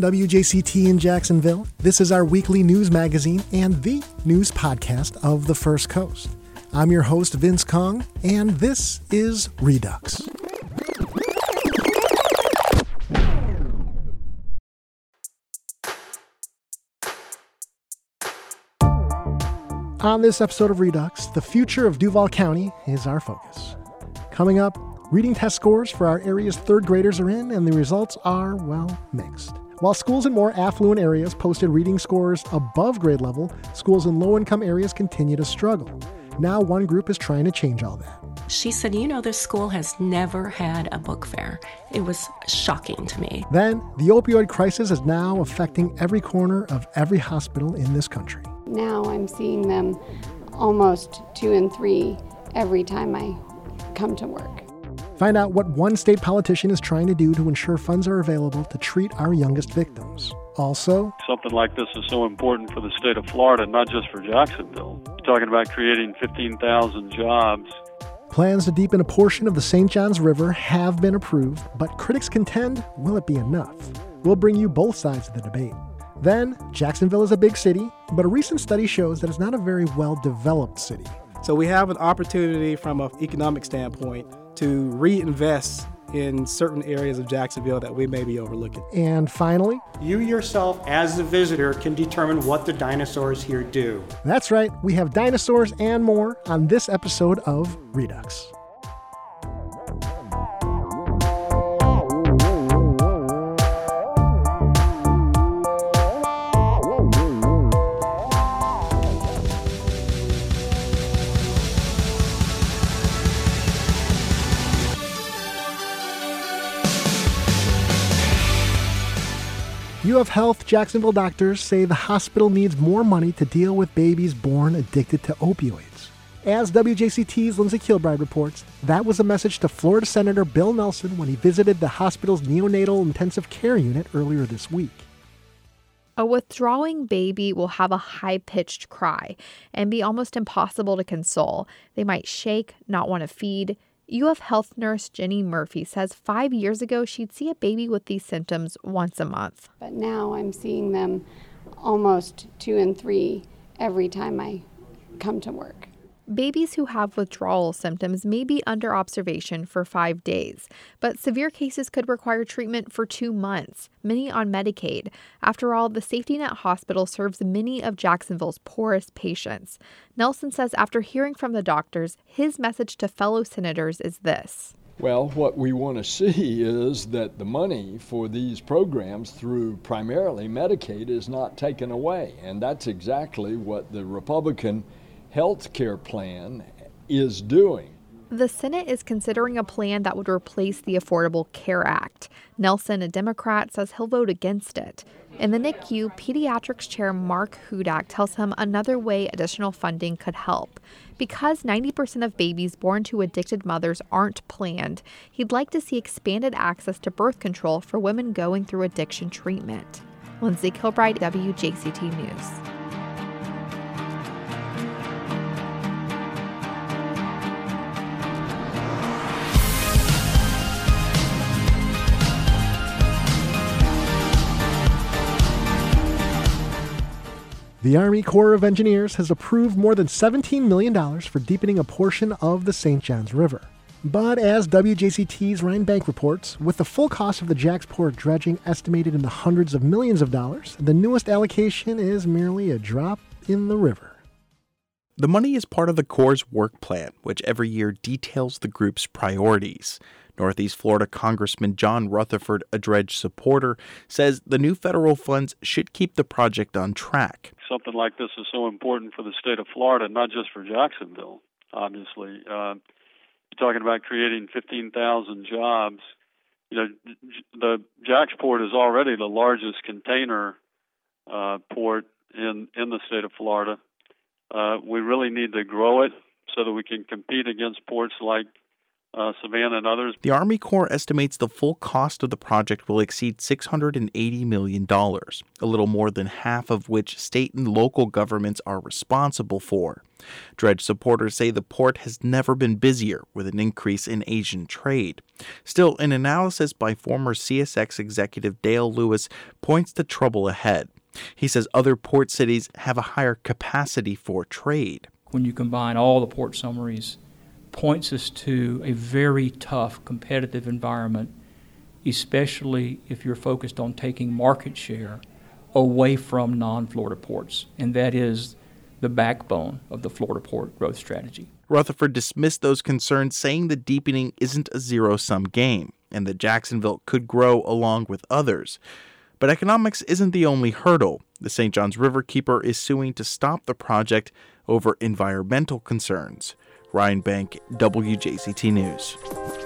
WJCT in Jacksonville. This is our weekly news magazine and the news podcast of the First Coast. I'm your host, Vince Kong, and this is Redux. On this episode of Redux, the future of Duval County is our focus. Coming up, reading test scores for our area's third graders are in, and the results are, well, mixed. While schools in more affluent areas posted reading scores above grade level, schools in low-income areas continue to struggle. Now one group is trying to change all that. She said, this school has never had a book fair. It was shocking to me. Then, the opioid crisis is now affecting every corner of every hospital in this country. Now I'm seeing them almost 2 and 3 every time I come to work. Find out what one state politician is trying to do to ensure funds are available to treat our youngest victims. Also, something like this is so important for the state of Florida, not just for Jacksonville. We're talking about creating 15,000 jobs. Plans to deepen a portion of the St. Johns River have been approved, but critics contend, will it be enough? We'll bring you both sides of the debate. Then, Jacksonville is a big city, but a recent study shows that it's not a very well-developed city. So we have an opportunity from an economic standpoint to reinvest in certain areas of Jacksonville that we may be overlooking. And finally, you yourself as the visitor can determine what the dinosaurs here do. That's right, we have dinosaurs and more on this episode of Redux. UF Health Jacksonville doctors say the hospital needs more money to deal with babies born addicted to opioids. As WJCT's Lindsay Kilbride reports, that was a message to Florida Senator Bill Nelson when he visited the hospital's neonatal intensive care unit earlier this week. A withdrawing baby will have a high-pitched cry and be almost impossible to console. They might shake, not want to feed. UF Health nurse Jenny Murphy says 5 years ago she'd see a baby with these symptoms once a month. But now I'm seeing them almost 2 and 3 every time I come to work. Babies who have withdrawal symptoms may be under observation for 5 days, but severe cases could require treatment for 2 months, many on Medicaid. After all, the Safety Net Hospital serves many of Jacksonville's poorest patients. Nelson says after hearing from the doctors, his message to fellow senators is this. Well, what we want to see is that the money for these programs through primarily Medicaid is not taken away, and that's exactly what the Republican health care plan is doing. The Senate is considering a plan that would replace the Affordable Care Act. Nelson, a Democrat, says he'll vote against it. In the NICU, pediatrics chair Mark Hudak tells him another way additional funding could help. Because 90% of babies born to addicted mothers aren't planned, he'd like to see expanded access to birth control for women going through addiction treatment. Lindsay Kilbride, WJCT News. The Army Corps of Engineers has approved more than $17 million for deepening a portion of the St. Johns River. But as WJCT's Ryan Bank reports, with the full cost of the Jacksport dredging estimated in the hundreds of millions of dollars, the newest allocation is merely a drop in the river. The money is part of the Corps' work plan, which every year details the group's priorities. Northeast Florida Congressman John Rutherford, a dredge supporter, says the new federal funds should keep the project on track. Something like this is so important for the state of Florida, not just for Jacksonville, obviously. You're talking about creating 15,000 jobs. The Jacksport is already the largest container port in the state of Florida. We really need to grow it so that we can compete against ports like Savannah and others. The Army Corps estimates the full cost of the project will exceed $680 million, a little more than half of which state and local governments are responsible for. Dredge supporters say the port has never been busier, with an increase in Asian trade. Still, an analysis by former CSX executive Dale Lewis points to trouble ahead. He says other port cities have a higher capacity for trade. When you combine all the port summaries, points us to a very tough competitive environment, especially if you're focused on taking market share away from non-Florida ports, and that is the backbone of the Florida port growth strategy. Rutherford dismissed those concerns, saying the deepening isn't a zero-sum game and that Jacksonville could grow along with others. But economics isn't the only hurdle. The St. Johns Riverkeeper is suing to stop the project over environmental concerns. Ryan Bank, WJCT News.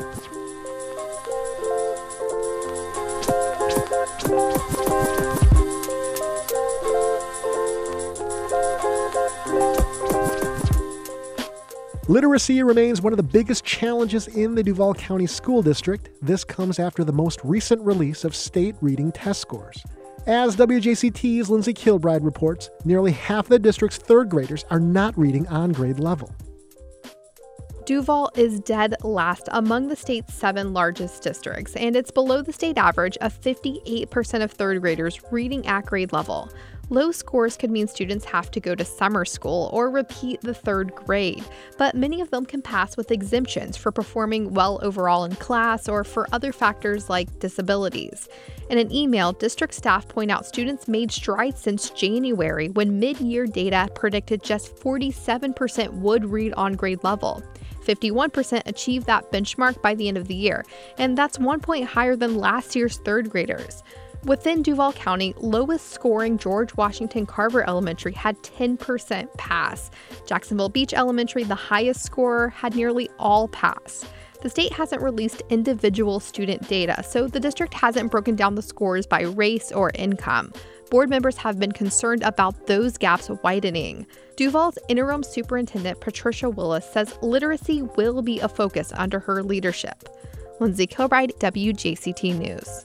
Literacy remains one of the biggest challenges in the Duval County School District. This comes after the most recent release of state reading test scores. As WJCT's Lindsay Kilbride reports, nearly half of the district's third graders are not reading on grade level. Duval is dead last among the state's 7 largest districts, and it's below the state average of 58% of third graders reading at grade level. Low scores could mean students have to go to summer school or repeat the third grade, but many of them can pass with exemptions for performing well overall in class or for other factors like disabilities. In an email, district staff point out students made strides since January when mid-year data predicted just 47% would read on grade level. 51% achieved that benchmark by the end of the year, and that's 1 point higher than last year's third graders. Within Duval County, lowest scoring George Washington Carver Elementary had 10% pass. Jacksonville Beach Elementary, the highest scorer, had nearly all pass. The state hasn't released individual student data, so the district hasn't broken down the scores by race or income. Board members have been concerned about those gaps widening. Duval's interim superintendent, Patricia Willis, says literacy will be a focus under her leadership. Lindsay Kilbride, WJCT News.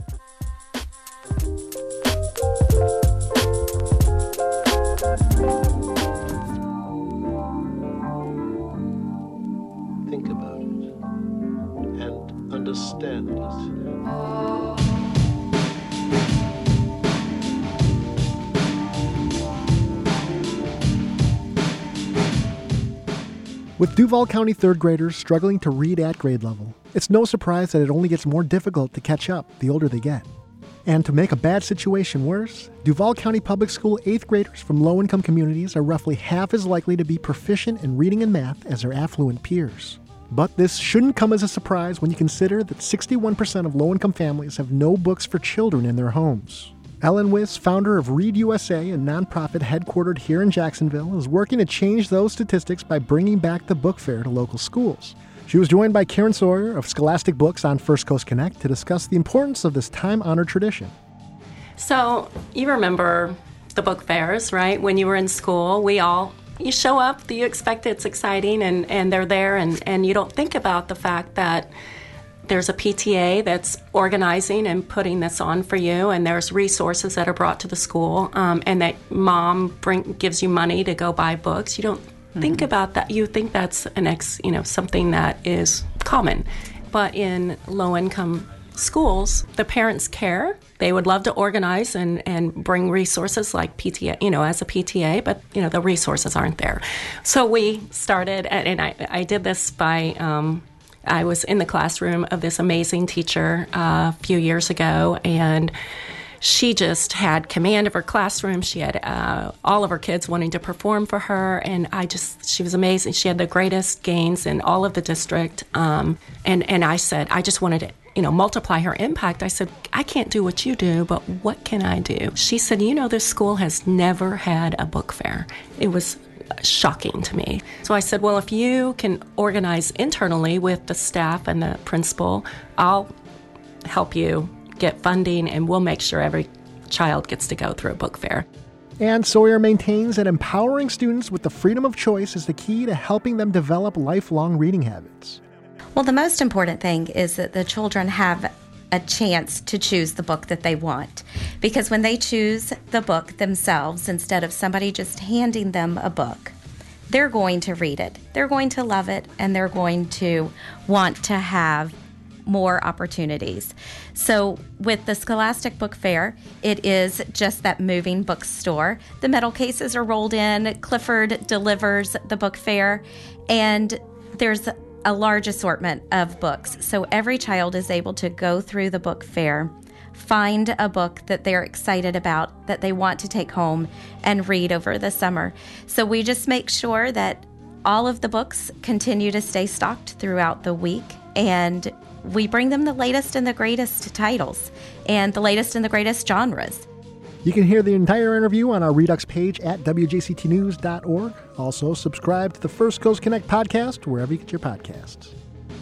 Think about it and understand it. With Duval County third graders struggling to read at grade level, it's no surprise that it only gets more difficult to catch up the older they get. And to make a bad situation worse, Duval County Public School 8th graders from low-income communities are roughly half as likely to be proficient in reading and math as their affluent peers. But this shouldn't come as a surprise when you consider that 61% of low-income families have no books for children in their homes. Ellen Wiss, founder of Read USA, a nonprofit headquartered here in Jacksonville, is working to change those statistics by bringing back the book fair to local schools. She was joined by Karen Sawyer of Scholastic Books on First Coast Connect to discuss the importance of this time-honored tradition. So you remember the book fairs, right? When you were in school, you show up, you expect it's exciting, and they're there, and you don't think about the fact that there's a PTA that's organizing and putting this on for you, and there's resources that are brought to the school, and that mom gives you money to go buy books. You don't think about that. You think that's something that is common. But in low-income schools, the parents care. They would love to organize and bring resources like PTA, as a PTA, but, the resources aren't there. So we started, and I did this by, I was in the classroom of this amazing teacher a few years ago, and she just had command of her classroom. She had all of her kids wanting to perform for her, and she was amazing. She had the greatest gains in all of the district, and I said, I just wanted to, multiply her impact. I said, I can't do what you do, but what can I do? She said, this school has never had a book fair. It was shocking to me. So I said, well, if you can organize internally with the staff and the principal, I'll help you get funding, and we'll make sure every child gets to go through a book fair. And Sawyer maintains that empowering students with the freedom of choice is the key to helping them develop lifelong reading habits. Well, the most important thing is that the children have a chance to choose the book that they want. Because when they choose the book themselves, instead of somebody just handing them a book, they're going to read it. They're going to love it, and they're going to want to have more opportunities. So with the Scholastic Book Fair, it is just that moving bookstore. The metal cases are rolled in. Clifford delivers the book fair, and there's a large assortment of books. So every child is able to go through the book fair, find a book that they're excited about, that they want to take home and read over the summer. So we just make sure that all of the books continue to stay stocked throughout the week, and we bring them the latest and the greatest titles and the latest and the greatest genres. You can hear the entire interview on our Redux page at wjctnews.org. Also, subscribe to the First Coast Connect podcast wherever you get your podcasts.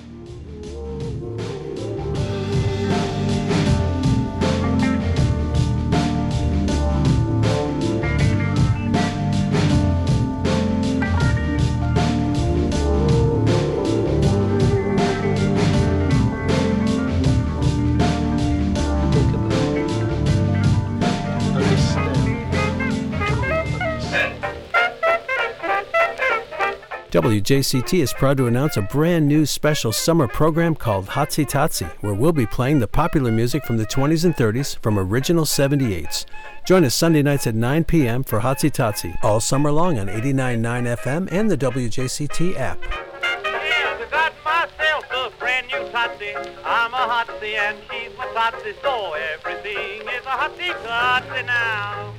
WJCT is proud to announce a brand new special summer program called Hotsy Totsy, where we'll be playing the popular music from the 20s and 30s from original 78s. Join us Sunday nights at 9 p.m. for Hotsy Totsy, all summer long on 89.9 FM and the WJCT app. I got myself a brand new Totsy. I'm a Hotsy and she's my Totsy, so everything is a Hotsy Totsy now.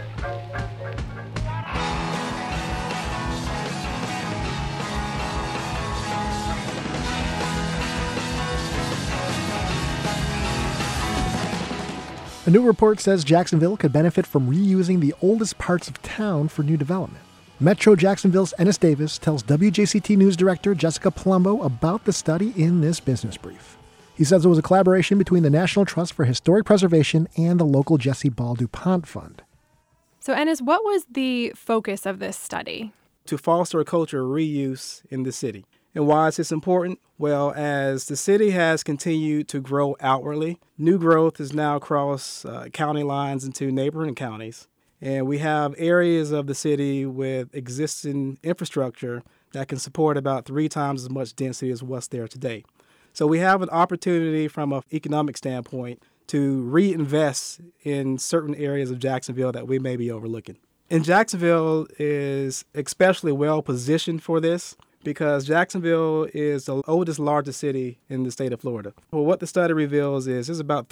A new report says Jacksonville could benefit from reusing the oldest parts of town for new development. Metro Jacksonville's Ennis Davis tells WJCT News Director Jessica Palumbo about the study in this business brief. He says it was a collaboration between the National Trust for Historic Preservation and the local Jesse Ball DuPont Fund. So, Ennis, what was the focus of this study? To foster a culture of reuse in the city. And why is this important? Well, as the city has continued to grow outwardly, new growth is now across county lines into neighboring counties. And we have areas of the city with existing infrastructure that can support about 3 times as much density as what's there today. So we have an opportunity from an economic standpoint to reinvest in certain areas of Jacksonville that we may be overlooking. And Jacksonville is especially well positioned for this, because Jacksonville is the oldest, largest city in the state of Florida. Well, what the study reveals is there's about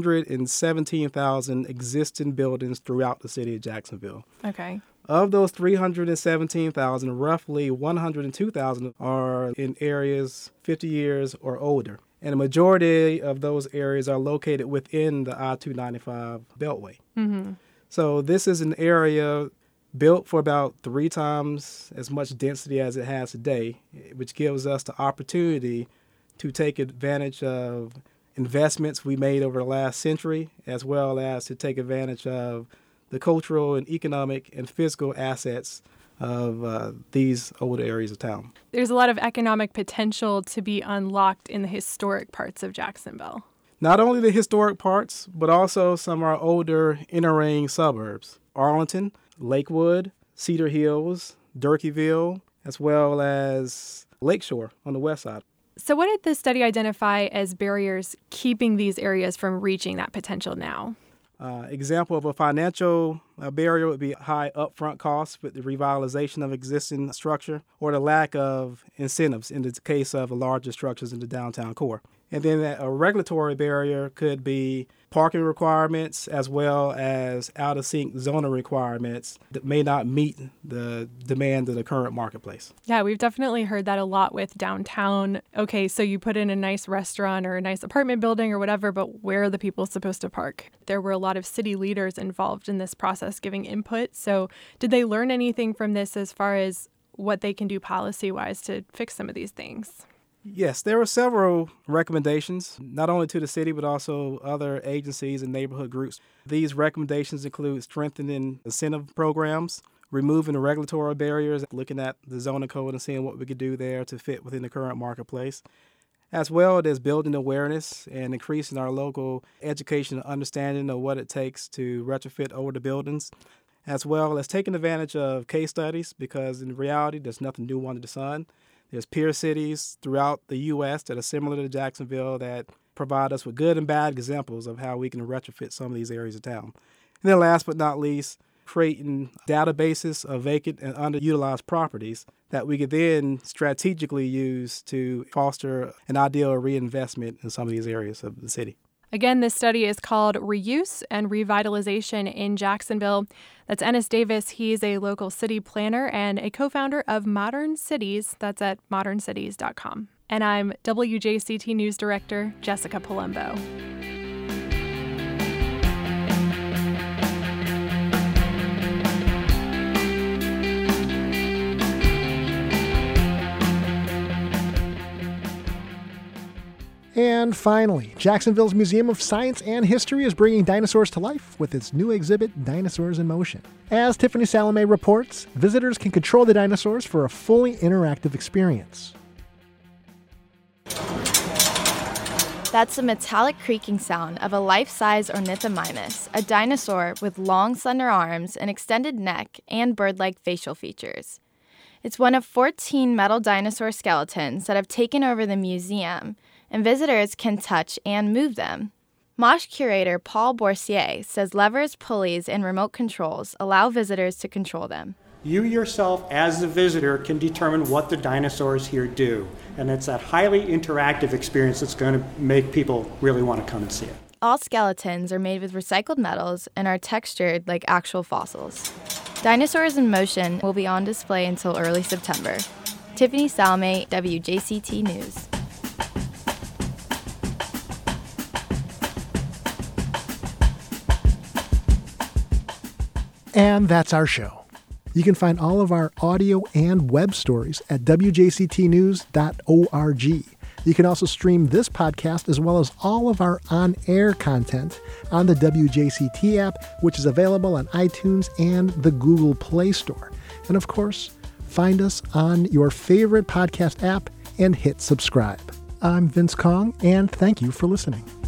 317,000 existing buildings throughout the city of Jacksonville. Okay. Of those 317,000, roughly 102,000 are in areas 50 years or older. And a majority of those areas are located within the I-295 Beltway. Mm-hmm. So this is an area built for about 3 times as much density as it has today, which gives us the opportunity to take advantage of investments we made over the last century, as well as to take advantage of the cultural and economic and physical assets of these old areas of town. There's a lot of economic potential to be unlocked in the historic parts of Jacksonville. Not only the historic parts, but also some of our older inner-ring suburbs. Arlington, Lakewood, Cedar Hills, Durkeeville, as well as Lakeshore on the west side. So what did the study identify as barriers keeping these areas from reaching that potential now? Example of a financial barrier would be high upfront costs with the revitalization of existing structure, or the lack of incentives in the case of the larger structures in the downtown core. And then a regulatory barrier could be parking requirements as well as out-of-sync zoning requirements that may not meet the demand of the current marketplace. Yeah, we've definitely heard that a lot with downtown. Okay, so you put in a nice restaurant or a nice apartment building or whatever, but where are the people supposed to park? There were a lot of city leaders involved in this process giving input. So did they learn anything from this as far as what they can do policy-wise to fix some of these things? Yes, there were several recommendations, not only to the city, but also other agencies and neighborhood groups. These recommendations include strengthening incentive programs, removing the regulatory barriers, looking at the zoning code and seeing what we could do there to fit within the current marketplace, as well as building awareness and increasing our local education and understanding of what it takes to retrofit older buildings, as well as taking advantage of case studies, because in reality, there's nothing new under the sun. There's peer cities throughout the U.S. that are similar to Jacksonville that provide us with good and bad examples of how we can retrofit some of these areas of town. And then last but not least, creating databases of vacant and underutilized properties that we could then strategically use to foster an ideal reinvestment in some of these areas of the city. Again, this study is called Reuse and Revitalization in Jacksonville. That's Ennis Davis. He's a local city planner and a co-founder of Modern Cities. That's at moderncities.com. And I'm WJCT News Director Jessica Palumbo. And finally, Jacksonville's Museum of Science and History is bringing dinosaurs to life with its new exhibit, Dinosaurs in Motion. As Tiffany Salome reports, visitors can control the dinosaurs for a fully interactive experience. That's the metallic creaking sound of a life-size Ornithomimus, a dinosaur with long, slender arms, an extended neck, and bird-like facial features. It's one of 14 metal dinosaur skeletons that have taken over the museum, and visitors can touch and move them. MOSH curator Paul Boursier says levers, pulleys, and remote controls allow visitors to control them. You yourself, as the visitor, can determine what the dinosaurs here do. And it's that highly interactive experience that's going to make people really want to come and see it. All skeletons are made with recycled metals and are textured like actual fossils. Dinosaurs in Motion will be on display until early September. Tiffany Salome, WJCT News. And that's our show. You can find all of our audio and web stories at wjctnews.org. You can also stream this podcast as well as all of our on-air content on the WJCT app, which is available on iTunes and the Google Play Store. And of course, find us on your favorite podcast app and hit subscribe. I'm Vince Kong, and thank you for listening.